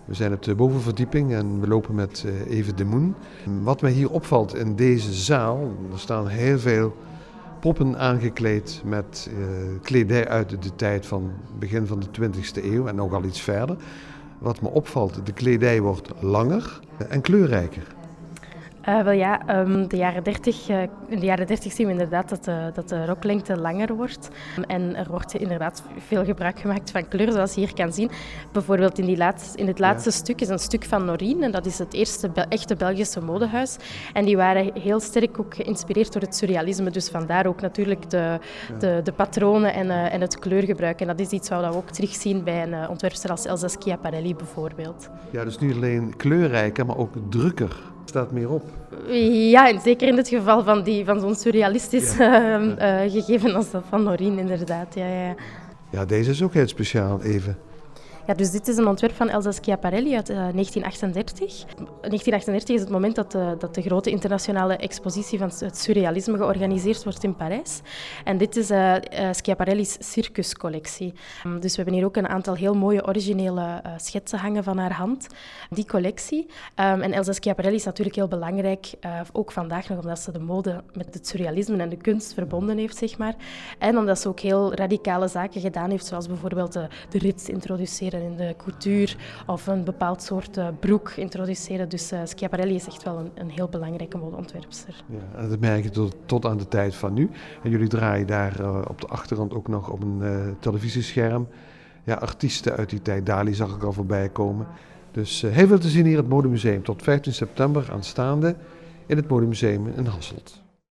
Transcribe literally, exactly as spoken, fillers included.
We zijn op de bovenverdieping en we lopen met Eve de Moen. Wat mij hier opvalt in deze zaal, er staan heel veel poppen aangekleed met uh, kledij uit de tijd van begin van de twintigste eeuw en ook al iets verder. Wat me opvalt, de kledij wordt langer en kleurrijker. Uh, wel ja, um, de jaren dertig, uh, in de jaren dertig zien we inderdaad dat de, dat de roklengte langer wordt. En er wordt inderdaad veel gebruik gemaakt van kleur, zoals je hier kan zien. Bijvoorbeeld in, die laatste, in het laatste ja. stuk is een stuk van Norine. En dat is het eerste be- echte Belgische modehuis. En die waren heel sterk ook geïnspireerd door het surrealisme. Dus vandaar ook natuurlijk de, ja. de, de patronen en, uh, en het kleurgebruik. En dat is iets wat we ook terugzien bij een uh, ontwerpster als Elsa Schiaparelli bijvoorbeeld. Ja, dus niet alleen kleurrijker, maar ook drukker. Staat meer op. Ja, en zeker in het geval van, die, van zo'n surrealistisch ja. uh, uh, gegeven als dat van Norine, inderdaad. Ja, ja. ja, deze is ook heel speciaal, even. Ja, dus dit is een ontwerp van Elsa Schiaparelli uit uh, negentien achtendertig. negentien achtendertig is het moment dat de, dat de grote internationale expositie van het surrealisme georganiseerd wordt in Parijs. En dit is uh, uh, Schiaparelli's circuscollectie. Um, dus we hebben hier ook een aantal heel mooie originele uh, schetsen hangen van haar hand. Die collectie. Um, en Elsa Schiaparelli is natuurlijk heel belangrijk, uh, ook vandaag nog, omdat ze de mode met het surrealisme en de kunst verbonden heeft, zeg maar. En omdat ze ook heel radicale zaken gedaan heeft, zoals bijvoorbeeld de, de rits introduceren in de couture of een bepaald soort uh, broek introduceren. Dus uh, Schiaparelli is echt wel een, een heel belangrijke modeontwerpster. Ja, en dat merk je tot, tot aan de tijd van nu. En jullie draaien daar uh, op de achtergrond ook nog op een uh, televisiescherm. Ja, artiesten uit die tijd, Dali zag ik al voorbij komen. Dus uh, heel veel te zien hier in het Modemuseum. Tot vijftien september aanstaande in het Modemuseum in Hasselt.